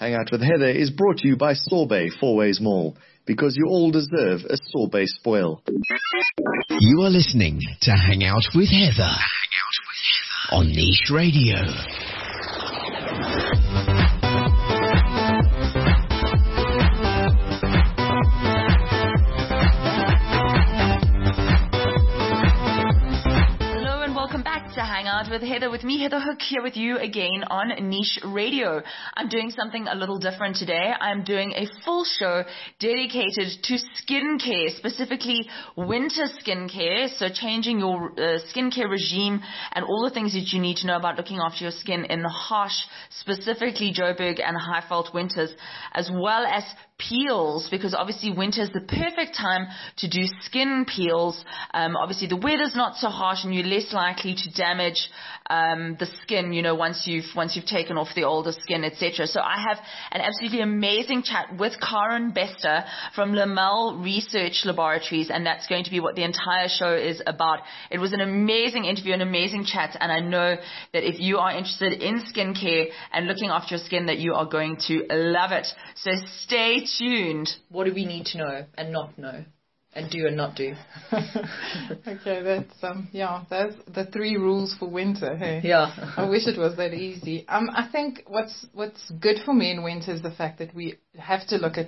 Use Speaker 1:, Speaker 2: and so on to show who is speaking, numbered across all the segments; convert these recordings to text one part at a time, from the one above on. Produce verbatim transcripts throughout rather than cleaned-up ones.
Speaker 1: Hang Out with Heather is brought to you by Sorbet Four Ways Mall, because you all deserve a sorbet spoil.
Speaker 2: You are listening to Hang Out with Heather, Hang Out with Heather on Niche Radio.
Speaker 3: Hang Out with Heather, with me, Heather Hook, here with you again on Niche Radio. I'm doing something a little different today. I'm doing a full show dedicated to skincare, specifically winter skincare, so changing your uh, skincare regime and all the things that you need to know about looking after your skin in the harsh, specifically Joburg and Highveld winters, as well as peels, because obviously winter is the perfect time to do skin peels. Um, obviously the weather's not so harsh and you're less likely to damage um, the skin, you know, once you've once you've taken off the older skin, et cetera. So I have an absolutely amazing chat with Karen Bester from Lamel Research Laboratories, and that's going to be what the entire show is about. It was an amazing interview, an amazing chat, and I know that if you are interested in skincare and looking after your skin, that you are going to love it. So stay tuned.
Speaker 4: What do we need to know and not know, and do and not do?
Speaker 5: Okay, that's um, yeah, that's the three rules for winter. Hey,
Speaker 4: yeah.
Speaker 5: I wish it was that easy. Um, I think what's what's good for me in winter is the fact that we have to look at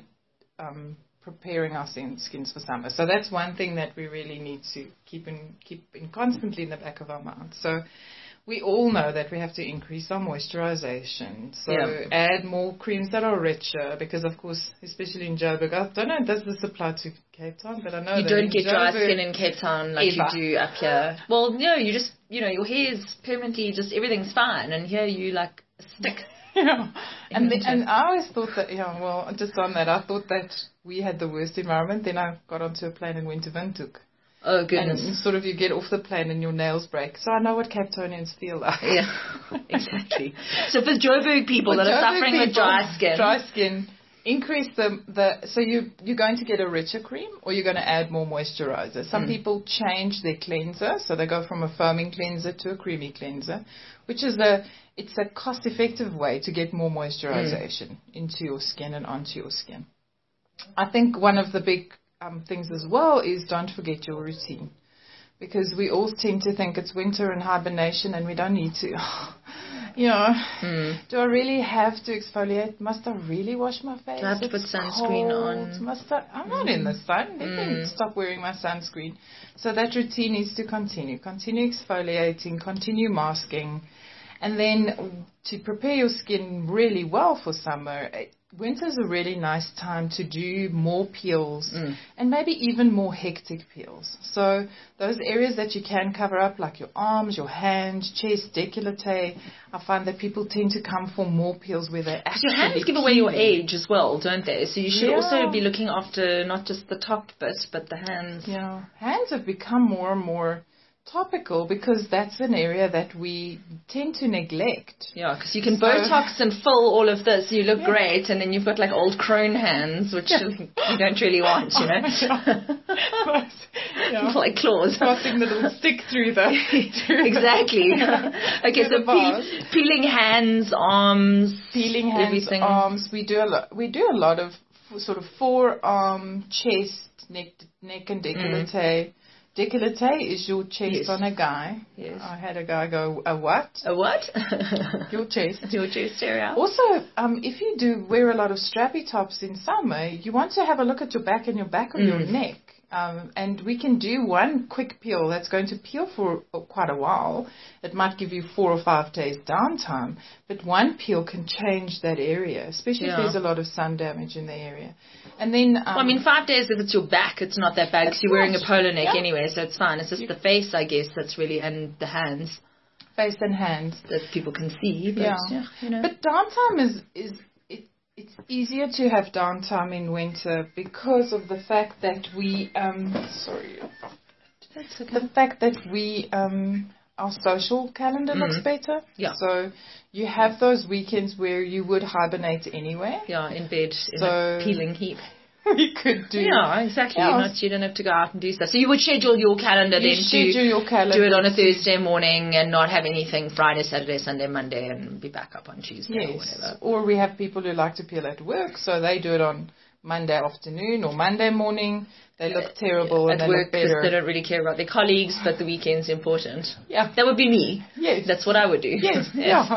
Speaker 5: um preparing our skins for summer. So that's one thing that we really need to keep in keep in constantly in the back of our mind. So we all know that we have to increase our moisturization. So
Speaker 4: yeah.
Speaker 5: add more creams that are richer, because of course, especially in Joburg, I don't know, does this apply to Cape Town? But I know
Speaker 4: you
Speaker 5: that
Speaker 4: don't get
Speaker 5: Joburg,
Speaker 4: dry skin in Cape Town like
Speaker 5: ever.
Speaker 4: you do up here. Well, no, you just, you know, your hair is permanently just, everything's fine, and here you like a stick.
Speaker 5: Yeah, and the, and I always thought that, yeah, well, just on that, I thought that we had the worst environment. Then I got onto a plane and went to Windhoek.
Speaker 4: Oh, goodness.
Speaker 5: And sort of you get off the plane and your nails break. So I know what Cape Townians feel like.
Speaker 4: Yeah, exactly. So for Joburg people
Speaker 5: for
Speaker 4: that
Speaker 5: Joburg
Speaker 4: are suffering
Speaker 5: people,
Speaker 4: with dry skin.
Speaker 5: Dry skin, increase the, the so you, you're going to get a richer cream, or you're going to add more moisturizer. Some mm. people change their cleanser, so they go from a foaming cleanser to a creamy cleanser, which is a, it's a cost-effective way to get more moisturization mm. into your skin and onto your skin. I think one of the big Um, things as well is don't forget your routine, because we all tend to think it's winter and hibernation and we don't need to. You know, mm. do I really have to exfoliate? Must I really wash my face?
Speaker 4: Do I have to
Speaker 5: it's
Speaker 4: put sunscreen
Speaker 5: cold.
Speaker 4: on?
Speaker 5: Must I? I'm mm. not in the sun. Let mm. me stop wearing my sunscreen. So that routine needs to continue. Continue exfoliating, continue masking. And then to prepare your skin really well for summer, winter's a really nice time to do more peels mm. and maybe even more hectic peels. So those areas that you can cover up, like your arms, your hands, chest, décolleté, I find that people tend to come for more peels where they actually
Speaker 4: your hands give away your age as well, don't they? So you should yeah. also be looking after not just the top bit, but the hands.
Speaker 5: Yeah, hands have become more and more topical, because that's an area that we tend to neglect.
Speaker 4: Yeah, because you can so, Botox and fill all of this, you look yeah. great, and then you've got like old crone hands, which yeah. you don't really want, you know.
Speaker 5: yeah. yeah.
Speaker 4: Like claws.
Speaker 5: Something that'll stick through the... Through
Speaker 4: exactly.
Speaker 5: The,
Speaker 4: okay, so peel, peeling hands, arms,
Speaker 5: peeling hands,
Speaker 4: everything.
Speaker 5: arms. We do a lot. We do a lot of sort of forearm, chest, neck, neck, and décolleté. Mm. Décolleté is your chest yes. on a guy.
Speaker 4: Yes.
Speaker 5: I had a guy go, a what?
Speaker 4: A what?
Speaker 5: Your chest.
Speaker 4: Your chest area.
Speaker 5: Also, um, if you do wear a lot of strappy tops in summer, you want to have a look at your back and your back of mm. your neck. Um, and we can do one quick peel that's going to peel for quite a while. It might give you four or five days downtime, but one peel can change that area, especially yeah. if there's a lot of sun damage in the area. And then, um,
Speaker 4: well, I mean, five days if it's your back, it's not that bad because you're wearing a polo neck yeah. anyway, so it's fine. It's just you, the face, I guess, that's really, and the hands.
Speaker 5: Face and hands.
Speaker 4: That people can see. But,
Speaker 5: yeah.
Speaker 4: yeah you know.
Speaker 5: But downtime is, is it, it's easier to have downtime in winter because of the fact that we, um, sorry,
Speaker 4: that's okay.
Speaker 5: the fact that we, um, our social calendar mm. looks better.
Speaker 4: Yeah.
Speaker 5: So you have those weekends where you would hibernate anyway.
Speaker 4: Yeah, in bed,
Speaker 5: so,
Speaker 4: in a peeling heap.
Speaker 5: we could do.
Speaker 4: Yeah, exactly.
Speaker 5: Yeah.
Speaker 4: You're not, you don't have to go out and do stuff. So you would schedule your calendar
Speaker 5: You
Speaker 4: then
Speaker 5: schedule
Speaker 4: to
Speaker 5: your calendar
Speaker 4: do it on a
Speaker 5: to-
Speaker 4: Thursday morning and not have anything Friday, Saturday, Sunday, Monday, and be back up on Tuesday or
Speaker 5: Yes.
Speaker 4: whatever.
Speaker 5: Or we have people who like to peel at work, so they do it on Monday afternoon or Monday morning. They look terrible and
Speaker 4: At
Speaker 5: they
Speaker 4: work
Speaker 5: look
Speaker 4: because
Speaker 5: better.
Speaker 4: they don't really care about their colleagues, but the weekend's important.
Speaker 5: Yeah.
Speaker 4: That would be me.
Speaker 5: Yes.
Speaker 4: That's what I would do.
Speaker 5: Yes,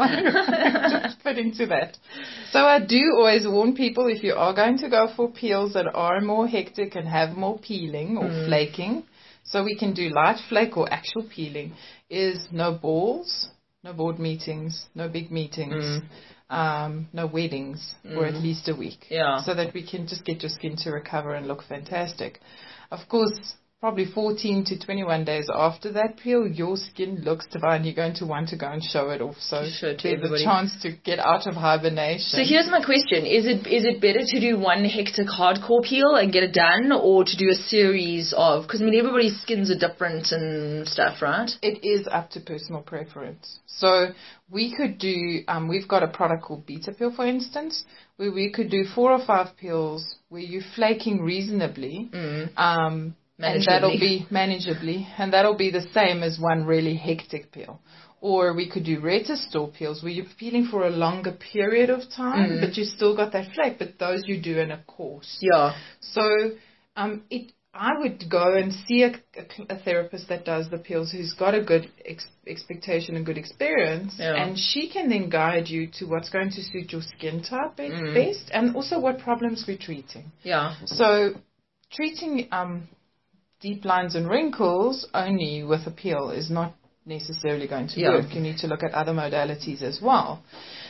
Speaker 5: yeah, just fit into that. So I do always warn people, if you are going to go for peels that are more hectic and have more peeling or
Speaker 4: Mm.
Speaker 5: flaking, so we can do light flake or actual peeling, is no balls, no board meetings, no big meetings,
Speaker 4: Mm.
Speaker 5: um, no weddings for at least a week.
Speaker 4: Yeah.
Speaker 5: So that we can just get your skin to recover and look fantastic. Of course, probably fourteen to twenty-one days after that peel, your skin looks divine. You're going to want to go and show it off. So
Speaker 4: You should to
Speaker 5: there's a
Speaker 4: everybody.
Speaker 5: chance to get out of hibernation.
Speaker 4: So here's my question. Is it is it better to do one hectic hardcore peel and get it done, or to do a series of, because I mean everybody's skins are different and stuff, right?
Speaker 5: It is up to personal preference. So we could do, um, we've got a product called Beta Peel, for instance, where we could do four or five peels where you're flaking reasonably,
Speaker 4: Mm.
Speaker 5: um, and
Speaker 4: Manageably.
Speaker 5: that'll be manageably, and that'll be the same as one really hectic peel. Or we could do retostore peels where you're peeling for a longer period of time,
Speaker 4: Mm.
Speaker 5: but you still got that flake, but those you do in a course.
Speaker 4: Yeah.
Speaker 5: So um, it, I would go and see a, a, a therapist that does the peels who's got a good ex- expectation and good experience,
Speaker 4: Yeah.
Speaker 5: and she can then guide you to what's going to suit your skin type be-
Speaker 4: Mm.
Speaker 5: best, and also what problems we're treating.
Speaker 4: Yeah.
Speaker 5: So treating um, deep lines and wrinkles only with a peel is not necessarily going to
Speaker 4: Yeah.
Speaker 5: work. You need to look at other modalities as well.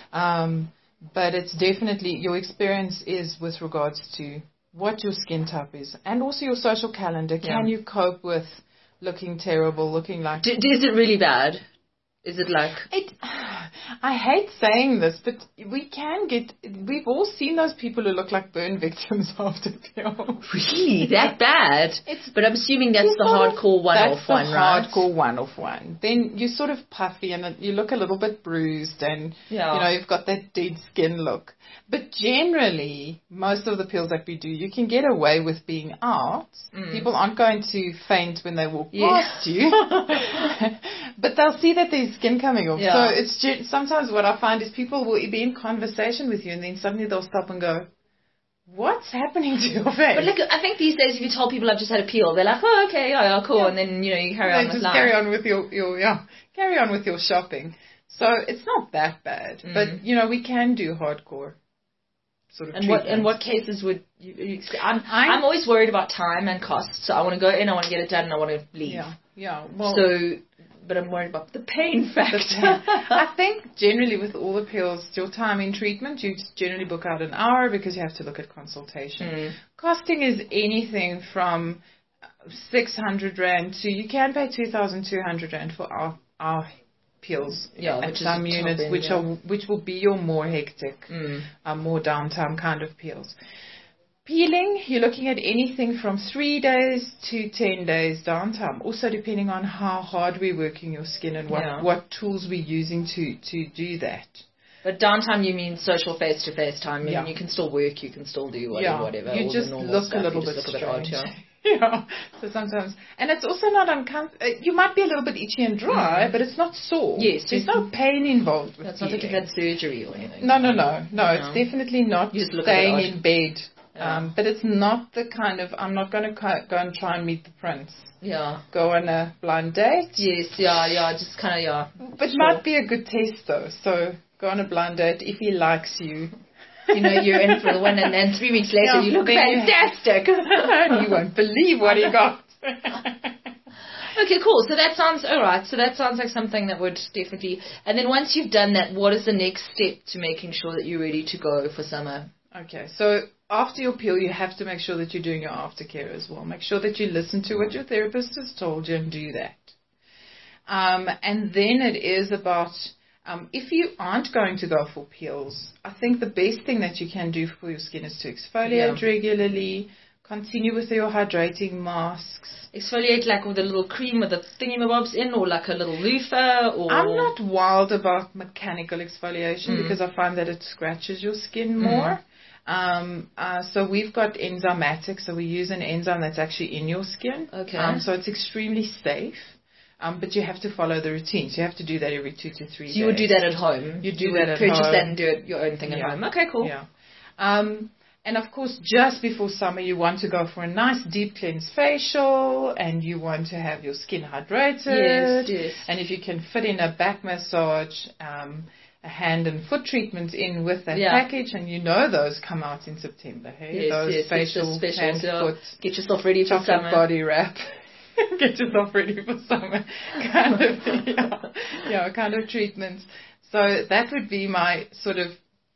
Speaker 5: Um, but it's definitely, your experience is with regards to what your skin type is and also your social calendar. Can
Speaker 4: Yeah.
Speaker 5: you cope with looking terrible, looking like...
Speaker 4: D- is it really bad? Is it like...
Speaker 5: It, I hate saying this, but we can get... We've all seen those people who look like burn victims after peel.
Speaker 4: Really? That bad?
Speaker 5: It's-
Speaker 4: But I'm assuming that's
Speaker 5: You
Speaker 4: the
Speaker 5: sort of-
Speaker 4: hardcore one-off
Speaker 5: that's the
Speaker 4: one, right?
Speaker 5: hardcore one-off one. Then you're sort of puffy and you look a little bit bruised and,
Speaker 4: Yeah.
Speaker 5: you know, you've got that dead skin look. But generally, most of the peels that we do, you can get away with being out.
Speaker 4: Mm.
Speaker 5: People aren't going to faint when they walk
Speaker 4: Yeah.
Speaker 5: past you. But they'll see that there's skin coming off.
Speaker 4: Yeah.
Speaker 5: So it's gen- sometimes what I find is people will be in conversation with you and then suddenly they'll stop and go, what's happening to your face?
Speaker 4: But look, I think these days if you tell people I've just had a peel, they're like, oh, okay, yeah, yeah, cool.
Speaker 5: Yeah.
Speaker 4: And then, you know, you carry
Speaker 5: Yeah,
Speaker 4: on with
Speaker 5: just
Speaker 4: life.
Speaker 5: carry on with your, your yeah, carry on with your shopping. So it's not that bad,
Speaker 4: Mm.
Speaker 5: but you know we can do hardcore sort of.
Speaker 4: And what in
Speaker 5: treatments.
Speaker 4: what cases would you, you I'm,
Speaker 5: I'm-
Speaker 4: I'm always worried about time and cost. So I want to go in, I want to get it done, and I want to leave.
Speaker 5: Yeah, yeah. Well,
Speaker 4: So, but I'm worried about the pain factor.
Speaker 5: I think generally with all the pills, your time in treatment, you just generally book out an hour because you have to look at consultation.
Speaker 4: Mm.
Speaker 5: Costing is anything from six hundred rand to you can pay two thousand two hundred rand for our our pills
Speaker 4: Yeah,
Speaker 5: at
Speaker 4: which is
Speaker 5: some
Speaker 4: the top
Speaker 5: units,
Speaker 4: end,
Speaker 5: which
Speaker 4: yeah.
Speaker 5: are which will be your more hectic,
Speaker 4: Mm.
Speaker 5: uh, more downtime kind of peels. Peeling, you're looking at anything from three days to ten days downtime. Also depending on how hard we're working your skin and what,
Speaker 4: Yeah.
Speaker 5: what tools we're using to, to do that.
Speaker 4: But downtime, you mean social face-to-face time. I mean,
Speaker 5: Yeah.
Speaker 4: you can still work, you can still do whatever,
Speaker 5: Yeah,
Speaker 4: whatever.
Speaker 5: you
Speaker 4: all
Speaker 5: just
Speaker 4: the normal
Speaker 5: look
Speaker 4: stuff.
Speaker 5: a little
Speaker 4: you just
Speaker 5: bit
Speaker 4: look a bit odd,
Speaker 5: strange.
Speaker 4: yeah.
Speaker 5: Yeah. So sometimes, and it's also not uncomfortable. You might be a little bit itchy and dry,
Speaker 4: Mm.
Speaker 5: but it's not sore.
Speaker 4: Yes,
Speaker 5: There's
Speaker 4: you-
Speaker 5: no pain involved with
Speaker 4: That's not like you've
Speaker 5: peeling.
Speaker 4: had surgery or anything.
Speaker 5: No, no, no, no.
Speaker 4: No.
Speaker 5: It's definitely not
Speaker 4: You just look a bit
Speaker 5: staying
Speaker 4: odd.
Speaker 5: in bed.
Speaker 4: Yeah.
Speaker 5: Um, but it's not the kind of, I'm not going to go and try and meet the prince.
Speaker 4: Yeah.
Speaker 5: Go on a blind date.
Speaker 4: Yes, yeah, yeah, just kind of, yeah.
Speaker 5: But
Speaker 4: Sure.
Speaker 5: might be a good test though. So go on a blind date if he likes you.
Speaker 4: You know, you're in for the one, and then three weeks later,
Speaker 5: Yeah,
Speaker 4: you look
Speaker 5: then you-
Speaker 4: fantastic.
Speaker 5: And you won't believe what he got.
Speaker 4: Okay, cool. So that sounds all right. So that sounds like something that would definitely. And then once you've done that, what is the next step to making sure that you're ready to go for summer?
Speaker 5: Okay, so after your peel, you have to make sure that you're doing your aftercare as well. Make sure that you listen to what your therapist has told you and do that. Um, and then it is about, um, if you aren't going to go for peels, I think the best thing that you can do for your skin is to exfoliate
Speaker 4: Yeah.
Speaker 5: regularly, Continue with your hydrating masks.
Speaker 4: Exfoliate like with a little cream with a thingamabobs in, or like a little loofah, or...
Speaker 5: I'm not wild about mechanical exfoliation
Speaker 4: Mm.
Speaker 5: because I find that it scratches your skin more. Um, uh, so we've got enzymatic, so we use an enzyme that's actually in your skin.
Speaker 4: Okay.
Speaker 5: Um, so it's extremely safe. Um, but you have to follow the routine. So you have to do that every two to three days.
Speaker 4: So you would do that at home?
Speaker 5: You do
Speaker 4: you
Speaker 5: that
Speaker 4: would
Speaker 5: at
Speaker 4: purchase
Speaker 5: home.
Speaker 4: that and do it your own thing at
Speaker 5: Yeah.
Speaker 4: home. Okay, cool.
Speaker 5: Yeah. Um, and of course, just before summer, you want to go for a nice deep cleanse facial, and you want to have your skin hydrated.
Speaker 4: Yes, yes.
Speaker 5: And if you can fit in a back massage, um, a hand and foot treatment in with that
Speaker 4: Yeah.
Speaker 5: package, and you know those come out in September. Hey,
Speaker 4: Yes,
Speaker 5: those
Speaker 4: yes, it's
Speaker 5: facial
Speaker 4: just special,
Speaker 5: hand,
Speaker 4: so
Speaker 5: foot,
Speaker 4: get yourself ready for
Speaker 5: chocolate
Speaker 4: summer.
Speaker 5: body wrap. Get yourself ready for summer, kind of, yeah, yeah, kind of treatments. So that would be my sort of,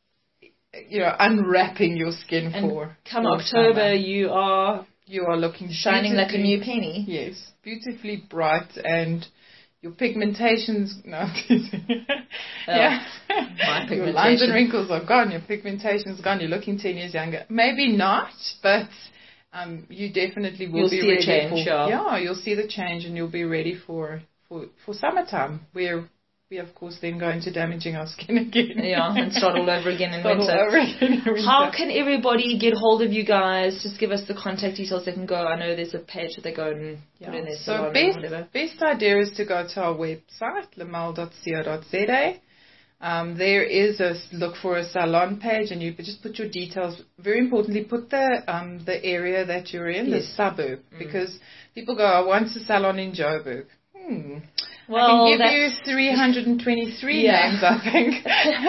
Speaker 5: you know, unwrapping your skin
Speaker 4: And
Speaker 5: for.
Speaker 4: come
Speaker 5: for
Speaker 4: October,
Speaker 5: summer.
Speaker 4: you are
Speaker 5: You are looking
Speaker 4: shining like a
Speaker 5: beautifully-
Speaker 4: new penny.
Speaker 5: Yes, beautifully bright, and your pigmentations. No, I'm teasing. yeah.
Speaker 4: my
Speaker 5: Your lines
Speaker 4: pigmentation.
Speaker 5: and wrinkles are gone. Your pigmentation's gone. You're looking ten years younger. Maybe not, but um, you definitely will
Speaker 4: You'll
Speaker 5: be
Speaker 4: see a
Speaker 5: ready
Speaker 4: change,
Speaker 5: for.
Speaker 4: yeah.
Speaker 5: Yeah, you'll see the change, and you'll be ready for for for summertime, where we of course then go into damaging our skin again.
Speaker 4: Yeah, and start all over again in
Speaker 5: Start all
Speaker 4: winter.
Speaker 5: over again in winter.
Speaker 4: How can everybody get hold of you guys? Just give us the contact details. They can go. I know there's a page that they go and put in their
Speaker 5: So
Speaker 4: salon or
Speaker 5: best,
Speaker 4: whatever.
Speaker 5: best idea is to go to our website, lamel dot co dot za. Um, there is a s- look for a salon page, and you just put your details. Very importantly, put the um, the area that you're in,
Speaker 4: Yes.
Speaker 5: the suburb, because people go, I want a salon in Joburg. Hmm.
Speaker 4: Well,
Speaker 5: I can give
Speaker 4: that's
Speaker 5: you three hundred twenty-three
Speaker 4: Yeah.
Speaker 5: names, I think.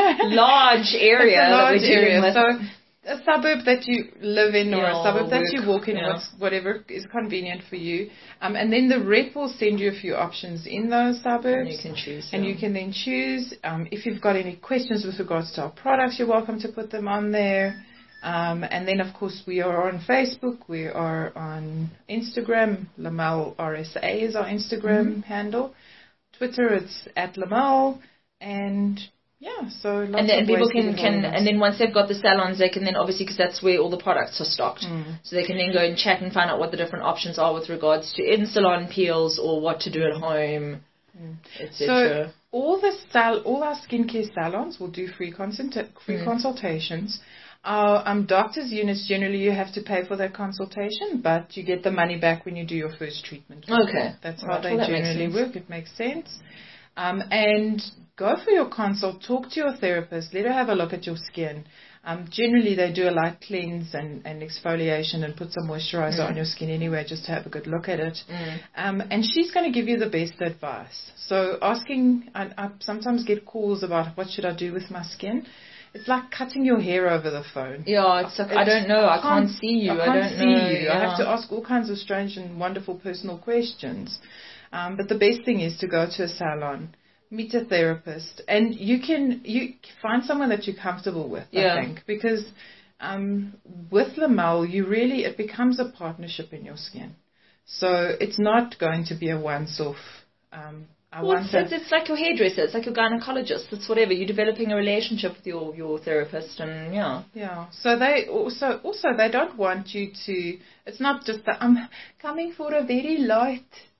Speaker 4: large area
Speaker 5: It's a
Speaker 4: that
Speaker 5: large
Speaker 4: we're dealing
Speaker 5: area.
Speaker 4: with.
Speaker 5: So a suburb that you live in, or
Speaker 4: Yeah,
Speaker 5: a suburb
Speaker 4: or
Speaker 5: that
Speaker 4: work,
Speaker 5: you walk in,
Speaker 4: yeah.
Speaker 5: what's, whatever is convenient for you. Um, and then the rep will send you a few options in those suburbs.
Speaker 4: And you can choose.
Speaker 5: And
Speaker 4: yeah.
Speaker 5: you can then choose. Um, if you've got any questions with regards to our products, you're welcome to put them on there. Um, and then, of course, we are on Facebook. We are on Instagram. Lamel R S A is our Instagram
Speaker 4: Mm-hmm.
Speaker 5: handle. Twitter, it's at Lamel. And yeah, so lots
Speaker 4: And then
Speaker 5: of
Speaker 4: people
Speaker 5: ways to
Speaker 4: can,
Speaker 5: get hold
Speaker 4: can
Speaker 5: of us.
Speaker 4: and then once they've got the salons, they can then obviously, because that's where all the products are stocked,
Speaker 5: Mm.
Speaker 4: so they can then go and chat and find out what the different options are with regards to in salon peels or what to do at home, et
Speaker 5: So
Speaker 4: cetera.
Speaker 5: all the sal- all our skincare salons will do free consult- free
Speaker 4: Mm.
Speaker 5: consultations. Our um, doctor's units, generally you have to pay for that consultation, but you get the money back when you do your first treatment.
Speaker 4: Okay.
Speaker 5: That's
Speaker 4: All
Speaker 5: how
Speaker 4: right.
Speaker 5: they
Speaker 4: Well, that makes
Speaker 5: generally
Speaker 4: sense.
Speaker 5: work. It makes sense. Um, and go for your consult. Talk to your therapist. Let her have a look at your skin. Um, generally, they do a light cleanse and, and exfoliation and put some moisturizer
Speaker 4: Mm.
Speaker 5: on your skin anyway, just to have a good look at it.
Speaker 4: Mm.
Speaker 5: Um, and she's going to give you the best advice. So asking, I, I sometimes get calls about what should I do with my skin. It's like cutting your hair over the phone.
Speaker 4: Yeah, it's like, I don't know, I can't see you,
Speaker 5: I
Speaker 4: I
Speaker 5: can't
Speaker 4: don't
Speaker 5: see
Speaker 4: know,
Speaker 5: you. I have
Speaker 4: yeah.
Speaker 5: to ask all kinds of strange and wonderful personal questions. Um, but the best thing is to go to a salon, meet a therapist, and you can you find someone that you're comfortable with.
Speaker 4: Yeah.
Speaker 5: I think because um, with Lamel, you really it becomes a partnership in your skin. So it's not going to be a once-off. Um, I
Speaker 4: Well,
Speaker 5: want
Speaker 4: it's,
Speaker 5: a-
Speaker 4: it's, it's like your hairdresser, it's like your gynecologist, it's whatever. You're developing a relationship with your, your therapist, and yeah.
Speaker 5: Yeah. So they also also they don't want you to. It's not just that I'm coming for a very light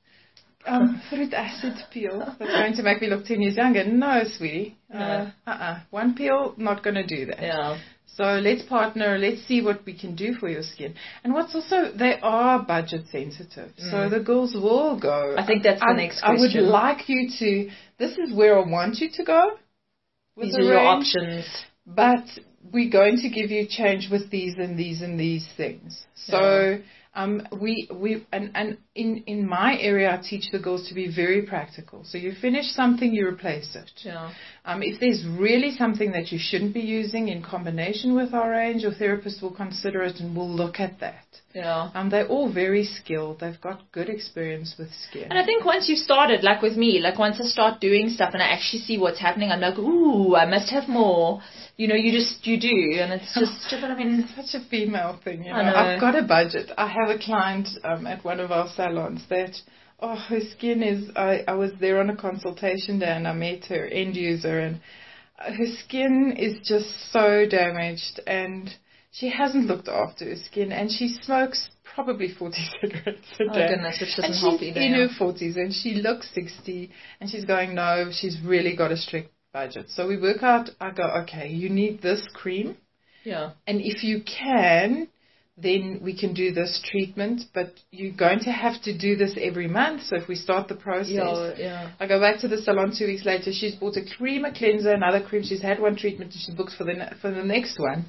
Speaker 5: um, fruit acid peel that's going to make me look ten years younger. No, sweetie.
Speaker 4: No.
Speaker 5: Uh, uh-uh. One peel, not going to do that.
Speaker 4: Yeah.
Speaker 5: So let's partner. Let's see what we can do for your skin. And what's also, they are budget sensitive. So
Speaker 4: Mm.
Speaker 5: the girls will go.
Speaker 4: I think that's the
Speaker 5: I,
Speaker 4: next
Speaker 5: I would
Speaker 4: question.
Speaker 5: like you to. This is where I want you to go. with
Speaker 4: These
Speaker 5: the
Speaker 4: are your
Speaker 5: range.
Speaker 4: options.
Speaker 5: But we're going to give you change with these and these and these things. So um, we we and, and in, in my area, I teach the girls to be very practical. So you finish something, you replace it.
Speaker 4: Yeah.
Speaker 5: Um, if there's really something that you shouldn't be using in combination with our range, your therapist will consider it and will look at that.
Speaker 4: Yeah.
Speaker 5: Um, they're all very skilled. They've got good experience with skin.
Speaker 4: And I think once you started, like with me, like once I start doing stuff and I actually see what's happening, I'm like, ooh, I must have more. You know, you just, you do. And it's just, but I mean,
Speaker 5: Such a female thing, you know.
Speaker 4: I know.
Speaker 5: I've got a budget. I have a client um, at one of our salons that, oh, her skin is. I, I was there on a consultation day and I met her end user, and her skin is just so damaged, and she hasn't looked after her skin, and she smokes probably forty cigarettes a day.
Speaker 4: Oh goodness, which doesn't
Speaker 5: and
Speaker 4: help
Speaker 5: she's
Speaker 4: either.
Speaker 5: in
Speaker 4: yeah.
Speaker 5: her forties, and she looks sixty, and she's going, no, she's really got a strict budget. So we work out, I go, okay, you need this cream,
Speaker 4: Yeah.
Speaker 5: and if you can, then we can do this treatment, but you're going to have to do this every month. So if we start the process,
Speaker 4: Yeah, yeah.
Speaker 5: I go back to the salon two weeks later, she's bought a cream, a cleanser, another cream, she's had one treatment, and she's booked for the, ne- for the next one.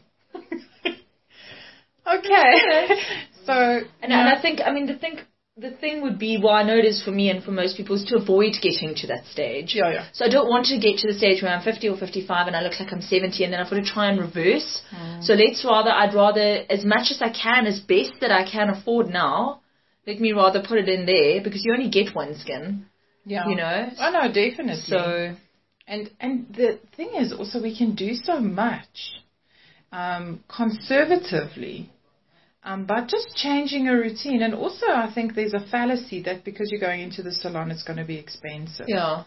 Speaker 5: Okay. So,
Speaker 4: And,
Speaker 5: yeah.
Speaker 4: and I think, I mean, the thing, the thing would be, well, I know it is for me and for most people, is to avoid getting to that stage.
Speaker 5: Yeah, yeah.
Speaker 4: So I don't want to get to the stage where I'm fifty or fifty-five and I look like I'm seventy, and then I've got to try and reverse.
Speaker 5: Mm.
Speaker 4: So let's rather, I'd rather, as much as I can, as best that I can afford now, let me rather put it in there, because you only get one skin,
Speaker 5: Yeah.
Speaker 4: you know.
Speaker 5: Oh, no, definitely.
Speaker 4: So,
Speaker 5: And and the thing is also we can do so much um, conservatively um, by just changing a routine. And also I think there's a fallacy that because you're going into the salon it's going to be expensive.
Speaker 4: yeah.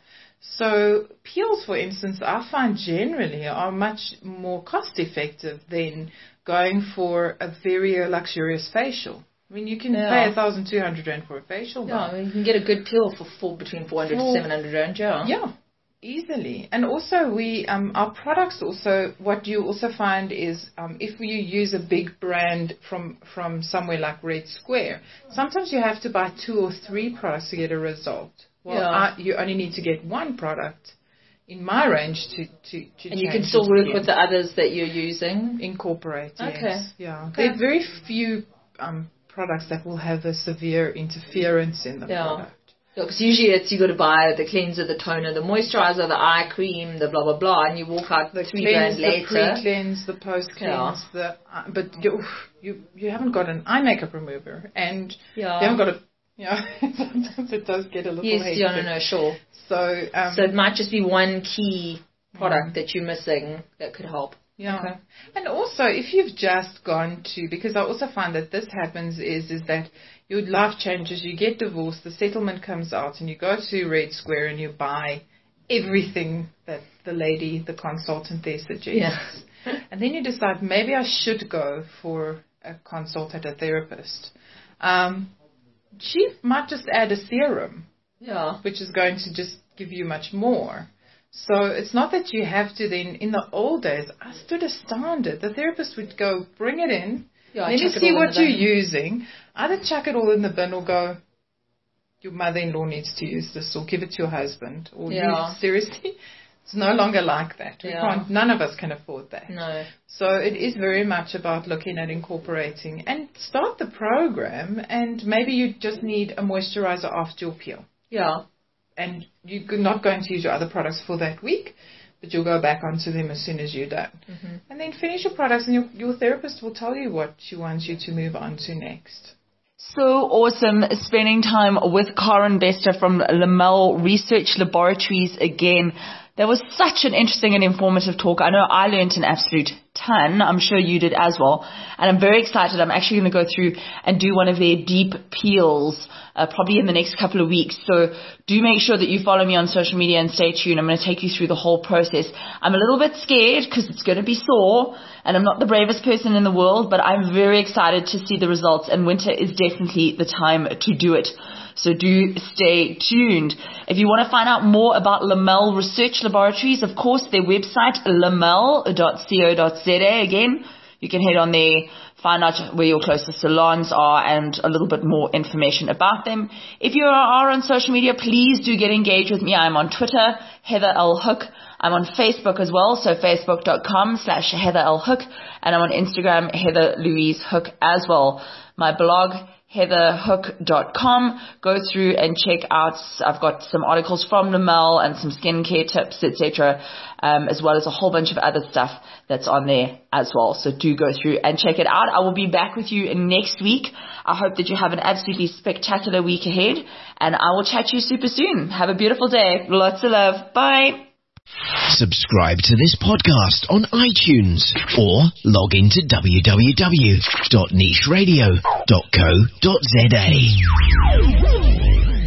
Speaker 5: So peels, for instance, I find generally are much more cost effective than going for a very luxurious facial. I mean, you can
Speaker 4: Yeah.
Speaker 5: pay one thousand two hundred rand for a facial.
Speaker 4: Yeah,
Speaker 5: now.
Speaker 4: I mean, you can get a good peel for four, between four hundred
Speaker 5: For-
Speaker 4: to seven hundred rand, yeah.
Speaker 5: Yeah, easily. And also we, um, our products also, what you also find is um, if you use a big brand from, from somewhere like Red Square, sometimes you have to buy two or three products to get a result. Well,
Speaker 4: Yeah.
Speaker 5: I, you only need to get one product in my range to, to, to
Speaker 4: And you
Speaker 5: change
Speaker 4: can still
Speaker 5: your
Speaker 4: work
Speaker 5: skin.
Speaker 4: with the others that you're using.
Speaker 5: Incorporate, yes.
Speaker 4: Okay.
Speaker 5: Yeah.
Speaker 4: Okay.
Speaker 5: There are very few um, products that will have a severe interference in the
Speaker 4: Yeah.
Speaker 5: product.
Speaker 4: Because usually it's you got to buy the cleanser, the toner, the moisturizer, the eye cream, the blah blah blah, and you walk out
Speaker 5: The
Speaker 4: three
Speaker 5: cleanse,
Speaker 4: grand
Speaker 5: the
Speaker 4: later.
Speaker 5: pre-cleanse, the post-cleanse,
Speaker 4: Yeah.
Speaker 5: the uh, but you, you you haven't got an eye makeup remover, and
Speaker 4: Yeah.
Speaker 5: you haven't got a, you know, sometimes it does get a little
Speaker 4: Yes,
Speaker 5: hectic.
Speaker 4: yeah, no, no, sure.
Speaker 5: So, um,
Speaker 4: So it might just be one key product that you're missing that could help.
Speaker 5: yeah.
Speaker 4: Okay.
Speaker 5: And also, if you've just gone to, because I also find that this happens is is that your life changes, you get divorced, the settlement comes out, and you go to Red Square and you buy everything that the lady, the consultant there suggests.
Speaker 4: Yeah.
Speaker 5: And then you decide, maybe I should go for a consult at a therapist. Um, she might just add a serum,
Speaker 4: Yeah.
Speaker 5: which is going to just give you much more. So it's not that you have to then, in the old days, I stood astounded. The therapist would go, bring it in,
Speaker 4: Yeah,
Speaker 5: let me
Speaker 4: chuck it
Speaker 5: see
Speaker 4: all in
Speaker 5: what
Speaker 4: the
Speaker 5: you're
Speaker 4: bin.
Speaker 5: using. Either chuck it all in the bin or go, your mother-in-law needs to use this, or give it to your husband. Or
Speaker 4: Yeah.
Speaker 5: you, seriously, it's no longer like that. We
Speaker 4: Yeah.
Speaker 5: can't, none of us can afford that.
Speaker 4: No.
Speaker 5: So it is very much about looking at incorporating and start the program, and maybe you just need a moisturizer after your peel.
Speaker 4: Yeah.
Speaker 5: And you're not going to use your other products for that week, but you'll go back onto them as soon as you're done.
Speaker 4: Mm-hmm.
Speaker 5: And then finish your products, and your, your therapist will tell you what she wants you to move on to next.
Speaker 3: So awesome spending time with Karen Bester from Lamel Research Laboratories again. That was such an interesting and informative talk. I know I learned an absolute ton. I'm sure you did as well. And I'm very excited. I'm actually going to go through and do one of their deep peels uh, probably in the next couple of weeks. So do make sure that you follow me on social media and stay tuned. I'm going to take you through the whole process. I'm a little bit scared because it's going to be sore and I'm not the bravest person in the world, but I'm very excited to see the results, and winter is definitely the time to do it. So do stay tuned. If you want to find out more about Lamel Research Laboratories, of course, their website, lamel dot co dot za. Again, you can head on there, find out where your closest salons are and a little bit more information about them. If you are on social media, please do get engaged with me. I'm on Twitter, Heather L. Hook. I'm on Facebook as well, so facebook dot com slash Heather L. Hook. And I'm on Instagram, Heather Louise Hook as well. My blog, heather hook dot com. Go through and check out. I've got some articles from Lamel and some skincare tips, et cetera, um, as well as a whole bunch of other stuff that's on there as well. So do go through and check it out. I will be back with you next week. I hope that you have an absolutely spectacular week ahead, and I will chat to you super soon. Have a beautiful day. Lots of love. Bye.
Speaker 2: Subscribe to this podcast on iTunes or log into w w w dot niche radio dot co dot za.